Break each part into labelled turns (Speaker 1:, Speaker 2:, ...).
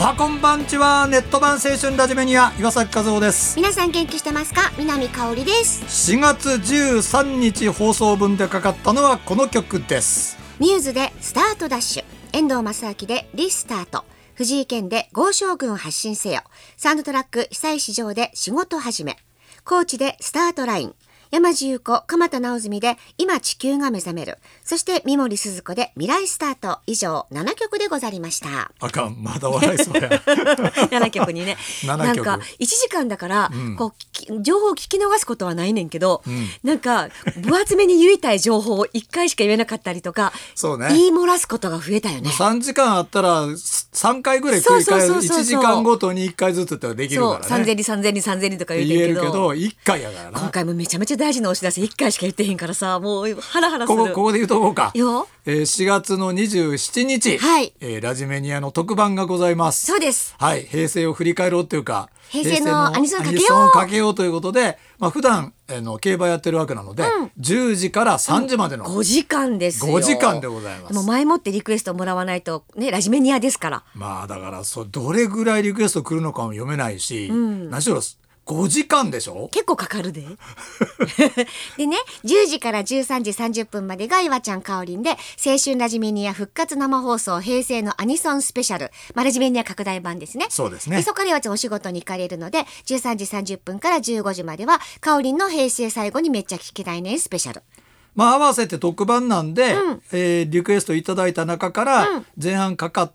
Speaker 1: こんばんちは。ネット版青春ラジメニア岩崎和夫です。
Speaker 2: 皆さん元気してますか？南香織です。
Speaker 1: 4月13日放送分でかかったのはこの曲です。
Speaker 2: ミューズでスタートダッシュ、遠藤正明でリスタート、藤井健で豪将軍発進せよ、サウンドトラック久石譲で仕事始め、高知でスタートライン、山地優子鎌田直澄で今地球が目覚める、そして三森すず子で未来スタート。以上7曲でござりました。
Speaker 1: あかん、まだ笑いそうや
Speaker 2: 7曲にね
Speaker 1: 7曲
Speaker 2: なんか1時間だから、こう情報を聞き逃すことはないねんけど、なんか分厚めに言いたい情報を1回しか言えなかったりとか
Speaker 1: そうね、
Speaker 2: 言い漏らすことが増えたよね。
Speaker 1: 3時間あったら3回ぐらい繰り返す。1時間ごとに1回ずつってできるからね。
Speaker 2: そう3000里とか言
Speaker 1: 言える
Speaker 2: うてるけど、
Speaker 1: けど1回やからな。
Speaker 2: 今回もめちゃめちゃ大事なお知らせ1回しか言ってへんからさ、もうハラハラする。
Speaker 1: ここで言うとこうか。
Speaker 2: よ、
Speaker 1: 4月の27日、
Speaker 2: はい
Speaker 1: ラジメニアの特番がございます。
Speaker 2: そうです。
Speaker 1: はい、平成を振り返ろうっていうか、
Speaker 2: 平成のアニソンかけよう
Speaker 1: アニソンかけようということで、普段競馬やってるわけなので、10時から3時までの、
Speaker 2: 5時間ですよ。
Speaker 1: 5時間でございます。
Speaker 2: でも前もってリクエストもらわないとね、ラジメニアですから。
Speaker 1: だからどれぐらいリクエスト来るのかも読めないし、何しろ5時間でしょ。
Speaker 2: 結構かかるででね、10時から13時30分までが岩ちゃんかおりんで、青春ラジメニア復活生放送平成のアニソンスペシャル、ラジメニア拡大版ですね。
Speaker 1: そうですね。
Speaker 2: でそこから岩ちゃんお仕事に行かれるので、13時30分から15時まではかおりんの平成最後にめっちゃ聞きたいねスペシャル。
Speaker 1: 合わせて特番なんで、リクエストいただいた中から前半かかって、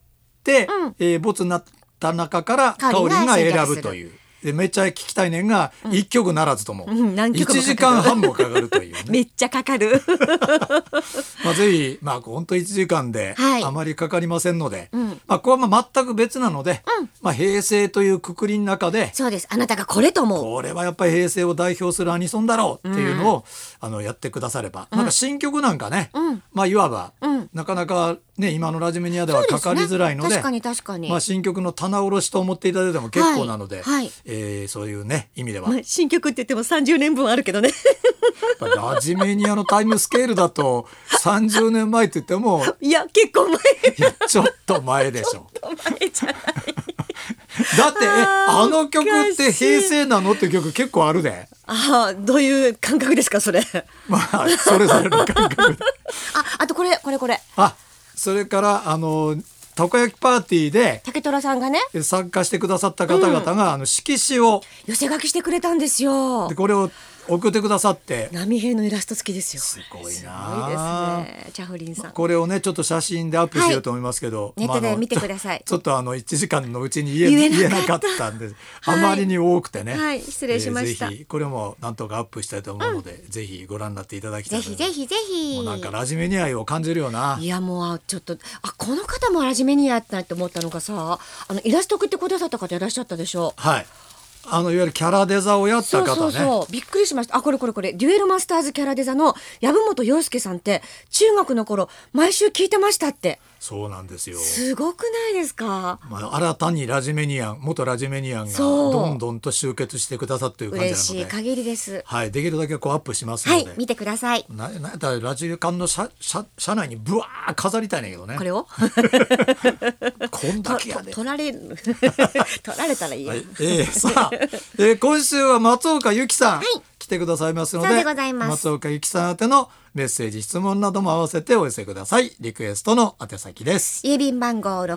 Speaker 1: ボツになった中からかおりんが選ぶという。でめっちゃ聞きたいねんが1曲ならずとも1時間半もかかるという、ね
Speaker 2: めっちゃかかる
Speaker 1: ぜひ本当1時間であまりかかりませんので、これは全く別なので、平成という括りの中で、
Speaker 2: そうです、あなたがこれと思う、
Speaker 1: これはやっぱり平成を代表するアニソンだろうっていうのを、やってくだされば、なんか新曲なんかね、いわば、なかなかね今のラジメニアではかかりづらいので、
Speaker 2: 確かに、
Speaker 1: 新曲の棚卸しと思っていただいても結構なので、そういうね意味では、
Speaker 2: 新曲って言っても30年分あるけどね
Speaker 1: ラジメニアのタイムスケールだと30年前って言っても
Speaker 2: いや結構前
Speaker 1: ちょっと前でしょ。
Speaker 2: ちょっと前じゃない
Speaker 1: だってあの曲って平成なのって曲結構あるで。
Speaker 2: どういう感覚ですかそれそ
Speaker 1: れぞれの感覚
Speaker 2: あとこれ
Speaker 1: それからたこ焼きパーティーで
Speaker 2: 竹虎さんがね
Speaker 1: 参加してくださった方々が、色紙を
Speaker 2: 寄せ書きしてくれたんですよ。
Speaker 1: でこれを送ってくださって、
Speaker 2: 波平のイラスト付きですよ。
Speaker 1: すごいな。
Speaker 2: すごいですね、チャフリンさん。
Speaker 1: これをねちょっと写真でアップしようと思いますけど、
Speaker 2: ネットで見てください。
Speaker 1: ちょっと1時間のうちに言えなかったんであまりに多くてね、
Speaker 2: 失礼しました。
Speaker 1: ぜひこれもなんとかアップしたいと思うので、ぜひご覧になっていただきたい。
Speaker 2: ぜひも
Speaker 1: うなんかラジメニア愛を感じるよな。
Speaker 2: いやもうちょっとこの方もラジメニアって思ったのがさ、イラスト送ってくださった方いらっしゃったでしょ。
Speaker 1: はい、いわゆるキャラデザをやった方ね。
Speaker 2: そうびっくりしました。これデュエルマスターズキャラデザの籔本陽介さんって中学の頃毎週聞いてましたって。
Speaker 1: そうなんですよ。
Speaker 2: すごくないですか。
Speaker 1: 新たに元ラジメニアンがどんどんと集結してくださっている感じなので
Speaker 2: 嬉しい限りです。
Speaker 1: できるだけアップしますので、
Speaker 2: 見てください。
Speaker 1: ラジカンの車内にブワー飾りたいねんけどね。
Speaker 2: これを
Speaker 1: こんだけやで
Speaker 2: 取られたらいいよ。
Speaker 1: さあ、今週は松岡由紀さん、来てくださいますので、松岡由紀さん宛てのメッセージ質問なども合わせてお寄せください。リクエストの宛先です。
Speaker 2: 郵便番号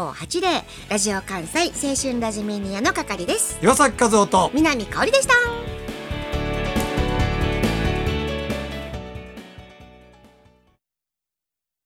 Speaker 2: 650-8580 ラジオ関西青春ラジメニアの係です。
Speaker 1: 岩崎和夫と
Speaker 2: 南香織でした。